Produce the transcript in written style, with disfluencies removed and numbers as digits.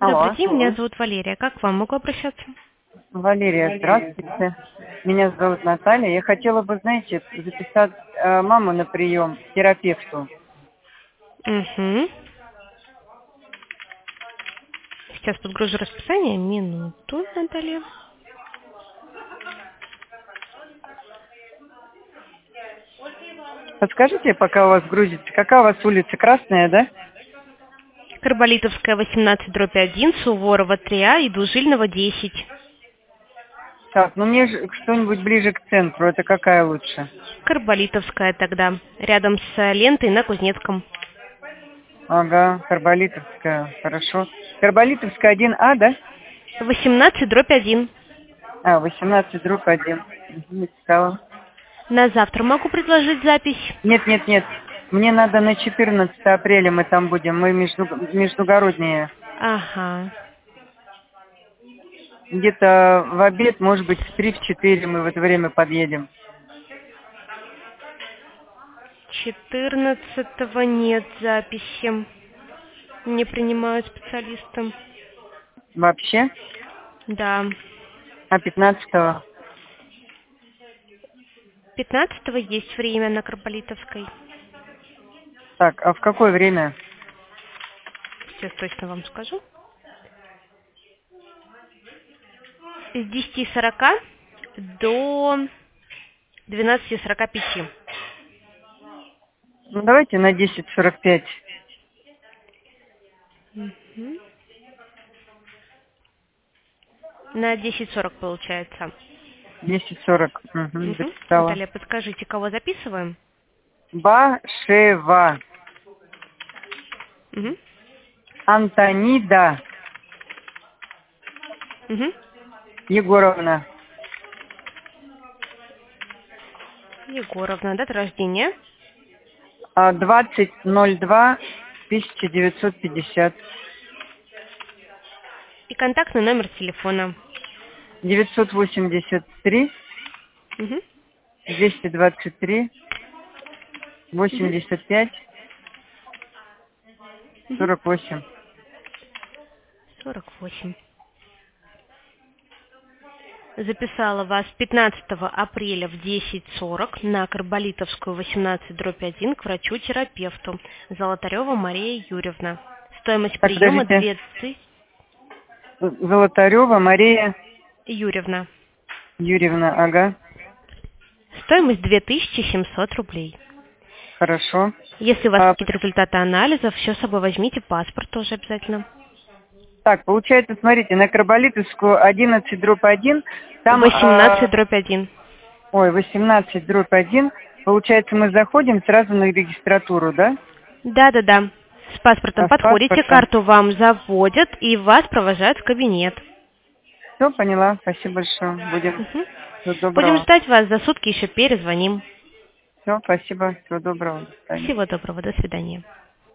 Добрый Алло, день, меня зовут Валерия. Как к вам могу обращаться? Валерия, здравствуйте. Меня зовут Наталья. Я хотела бы, знаете, записать маму на прием к терапевту. Угу. Сейчас подгружу расписание. Минуту, Наталья. Подскажите, пока у вас грузится, какая у вас улица? Красная, да? Карболитовская, 18/1, Суворова, 3А и Двужильного, 10. Так, ну мне же что-нибудь ближе к центру. Это какая лучше? Карболитовская тогда, рядом с лентой на Кузнецком. Ага, Карболитовская, хорошо. Карболитовская 1А, да? 18/1. 18/1. Написала. На завтра могу предложить запись. Нет. Мне надо на 14 апреля мы там будем. Мы междугородние. Ага. Где-то в обед, может быть, в 3-4 мы в это время подъедем. 14-го нет записи. Не принимают специалистам. Вообще? Да. А 15-го? 15-го есть время на Карболитовской. Так, а в какое время? Сейчас точно вам скажу. С 10:40 до 12:45. Ну, давайте на 10:45. Мгм. На 10:40 получается. 10:40. Угу, Угу. записала. Наталья, подскажите, кого записываем? Башева. Угу. Антонида Угу. Егоровна. Егоровна, дата рождения. 20.02.1950. И контактный номер телефона. 983 Угу. 223 Угу. 85 Угу. 48. 48. Записала вас 15 апреля в 10:40 на Карболитовскую, 18/1 к врачу-терапевту Золотарева Мария Юрьевна. Стоимость Так, приема подождите. 2000 Золотарева Мария Юрьевна. Юрьевна, ага. Стоимость 2700 рублей. Хорошо. Если у вас какие-то результаты анализов, все с собой возьмите, паспорт тоже обязательно. Так, получается, смотрите, на Карболитовскую 11/1, там, 18/1. 18/1, получается, мы заходим сразу на регистратуру, да? Да. С паспортом С подходите, паспортом. карту вам заводят и вас провожают в кабинет. Все, поняла. Спасибо большое. Будем. Мгм. Всего Будем доброго. ждать вас, за сутки еще перезвоним. Все, спасибо. Всего доброго. До свидания. Всего доброго, до свидания.